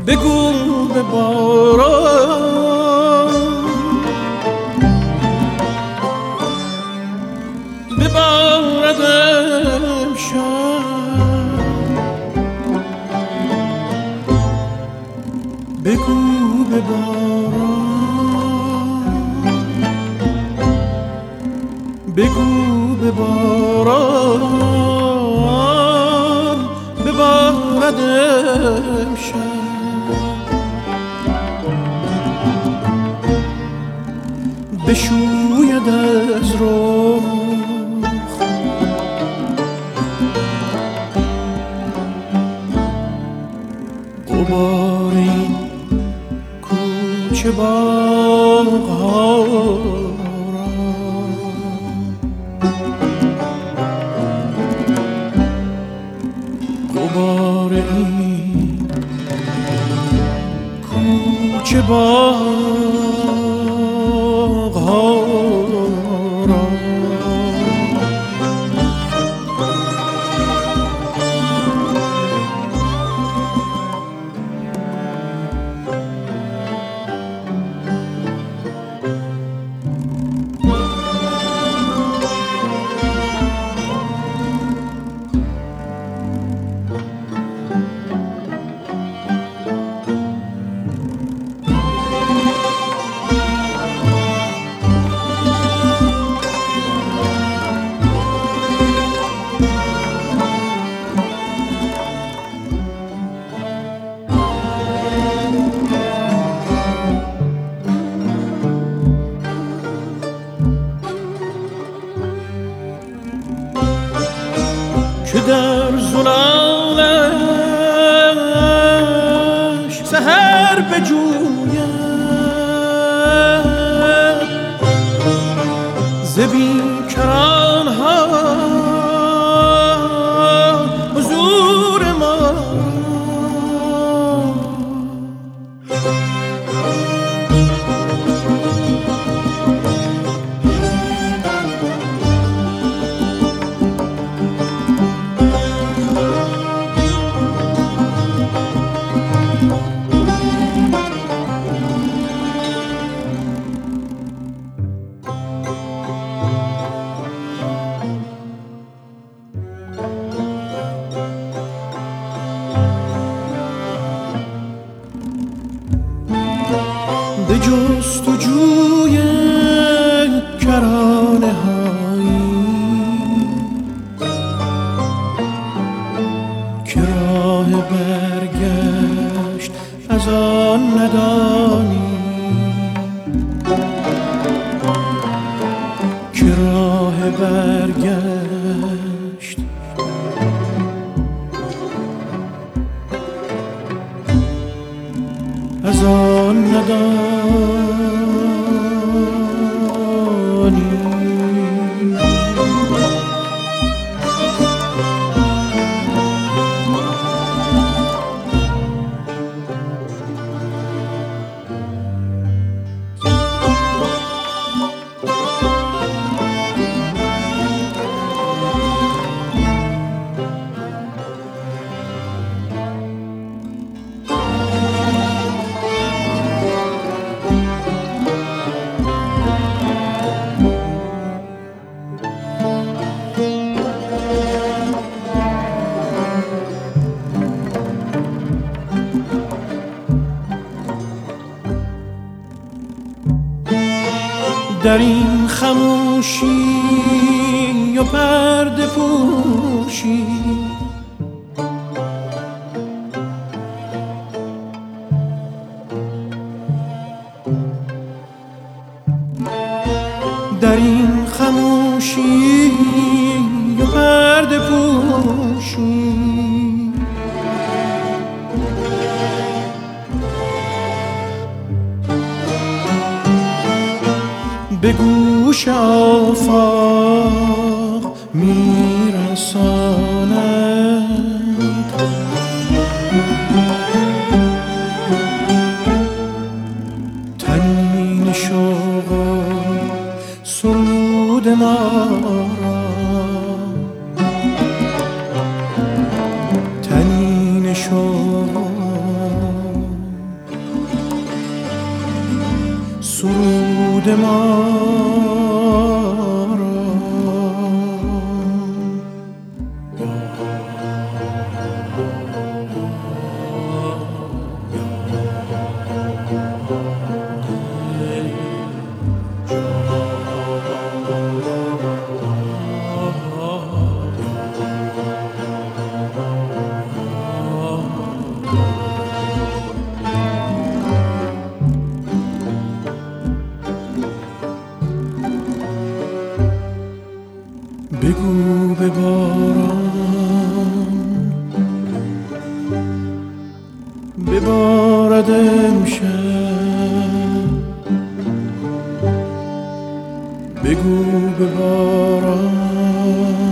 بگو به باران ببارد امشب، بگو به باران بگو به باران ببارد امشب، بشوید از رخ غبار این کوچه باغ‌ها را، غبار این کوچه باغ‌ها را. که در زلالش سحر بجوید ز بیکران‌ها حضور ما. به جستجوی کرانه هایی که راه برگشت از آن ندانی، که راه برگشت از آن ندانی. در این خموشی و پرده پوشی در این خموشی و پرده پوشی به گوش آفاق میرساند تنین شوق و سرود ما را، تنین شوق نبوده ما را. بگو به باران ببارد امشب، بگو به باران